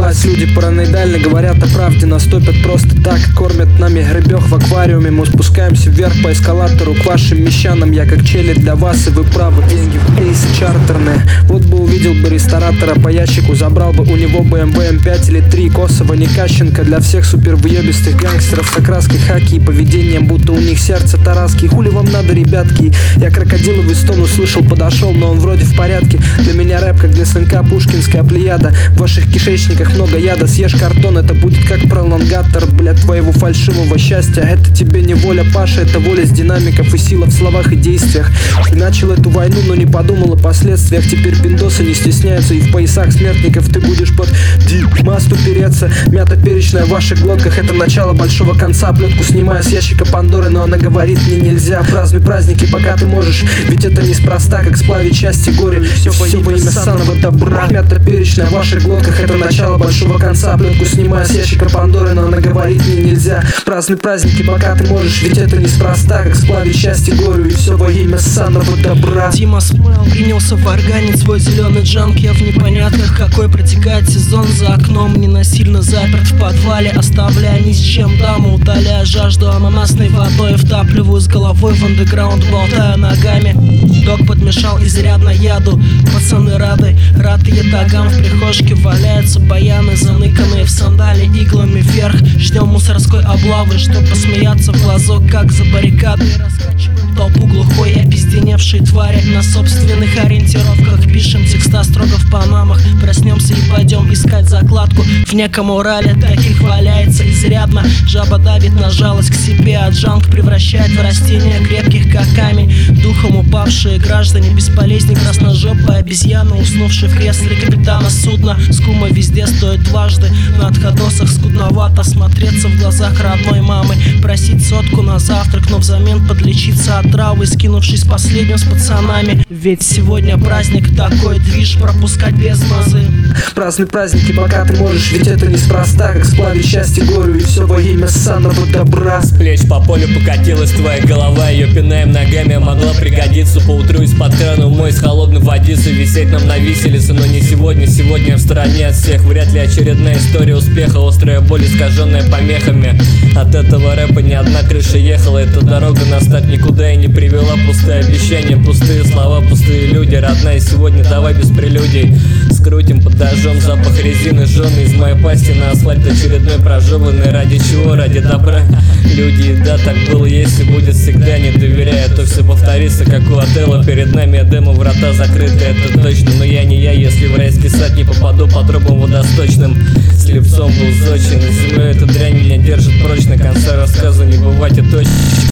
Власть, люди параноидально говорят о правде, нас топят просто так, кормят нами гребёх в аквариуме. Мы спускаемся вверх по эскалатору к вашим мещанам. Я как челли для вас, и вы правы, деньги в кейсы чартерные. Вот бы увидел бы ресторатора по ящику, забрал бы у него BMW M5 или 3. Косово, не Кащенко, для всех супер въебистых гангстеров с окраской хаки и поведением, будто у них сердце тараски. Хули вам надо, ребятки? Я крокодиловый стон услышал, подошел, но он вроде в порядке. Для меня рэп, как для сынка пушкинская плеяда. В ваших кишечниках много яда, съешь картон, это будет как пролонгатор, блядь, твоего фальшивого счастья. Это тебе не воля, Паша, это воля с динамиков и сила в словах и действиях. Ты начал эту войну, но не подумал о последствиях. Теперь пиндосы не стесняются, и в поясах смертников ты будешь под масту переться. Мята перечная в ваших глотках, это начало большого конца. Плетку снимаю с ящика Пандоры, но она говорит мне нельзя. Празднуй праздники, пока ты можешь, ведь это неспроста, как сплавить счастье горе. Все во имя санного добра. Мята перечная в ваших глотках, это начало большого конца. Плетку снимаю с ящика Пандоры, но она говорит мне нельзя. Празднуй праздники, пока ты можешь, ведь это неспроста, как сплавить счастье горю. И все во имя санного добра. Дима Смайл принялся варганить свой зеленый джанк. Я в непонятках, какой протекает сезон за окном. Не насильно заперт в подвале, оставляя ни с чем даму, утоляя жажду ананасной водой. Втапливаю с головой в андеграунд, болтая ногами. Док подмешал изрядно яду. Пацаны рады ятагам. В прихожке валяются баяны, заныканные в сандали иглами вверх. Ждем мусорской облавы, чтоб посмеяться в глазок, как за баррикадой. Раскачиваем толпу глухой и опизденевшей твари. На собственных ориентировках пишем текста строго в панамах. Проснемся и пойдем искать закладку в неком Урале. Таких валяется изрядно. Жаба давит на жалость к себе, а джанк превращает в растения крепких как камень. Духом упавшие граждане, бесполезней красножопая обезьяна, уснувший в кресле капитана судна. Скума везде стоит дважды, на отходосах скудновато смотреться в глазах родной мамы. Просить сотку на завтрак, но взамен подлечиться от травы, скинувшись последним с пацанами. Ведь сегодня праздник, такой движ пропускать без мазы. Празднуй праздники, пока ты можешь, ведь это неспроста, как сплавить счастье горю. И все во имя санного добра. С плеч по полю покатилась твоя голова, ее пинаем ногами, могла пригодиться поутру из-под крана. Умой с холодной водицей, висеть нам на виселице, но не сегодня. Сегодня в стороне от всех, вряд ли очередная история успеха. Острая боль, искаженная помехами. От этого рэпа ни одна крыша ехала. Эта дорога на старт никуда и не привела. Пустые обещания, пустые слова, пустые люди. Родная, сегодня давай без прелюдий. Скрутим под дождем запах резины, жженый из моей пасти на асфальт очередной прожеванный. Ради чего? Ради добра. Люди, да, так было, если будет всегда. Не доверяя, то все повторится, как у Отелло. Перед нами Эдема, врата закрыты, это точно. Но я не я, если в райский сад не попаду по трубам водосточным. Слепцом был зодчим, землей эта дрянь меня держит прочно. Конца рассказа не бывать и точно.